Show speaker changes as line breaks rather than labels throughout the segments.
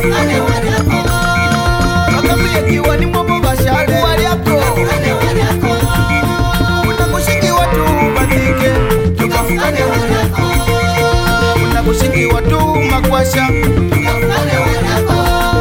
Akabuye kiwa ni momo bashale waliako unakushiki watu batike tukafukane waliako unakushiki watu makwasha tukafukane waliako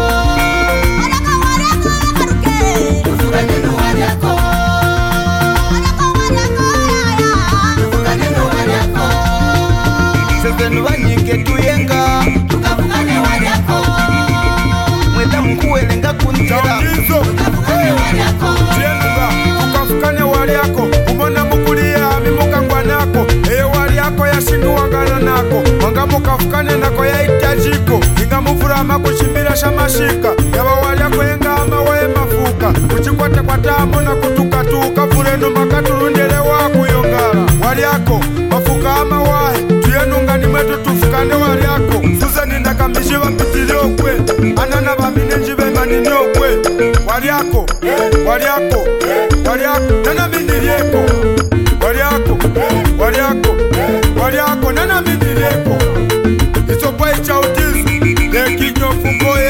Nubanyike tuyenga tukavugane waliako mwenda mkuwelenga kunzira tukavugane waliako
Tienunga tukavugane waliako ubona mukulia mimuka ngwanako eyo waliako yashinduwangana nako wanga mukavugane nako yaitajiko inga muvurama kuchimbira shamashika yaba waliako yenga amawe mafuka kuchikwata kwatamo na kutukatuka vurendo makaturundele wako yongala waliako mafuka amawahe tuyenunga ni mwetu tufukane waliako Suze ndakamishi wapitili okwe anana bamine njibe manini okwe waliako waliako waliako nana minilieko waliako waliako waliako nana minilieko isopo icha utizu lekinyo fungo